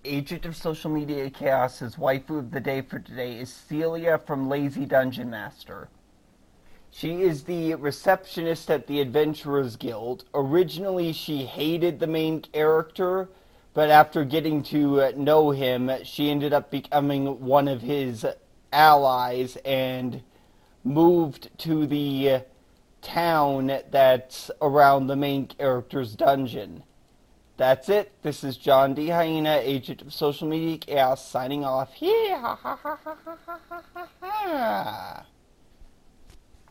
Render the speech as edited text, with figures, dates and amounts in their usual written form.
Agent of Social Media Chaos's waifu of the day for today is Celia from Lazy Dungeon Master. She is the receptionist at the Adventurers Guild. Originally, she hated the main character, but after getting to know him, she ended up becoming one of his allies and moved to the town that's around the main character's dungeon. That's it. This is John D. Hyena, Agent of Social Media Chaos, signing off. Yeah, ha ha ha ha ha ha ha.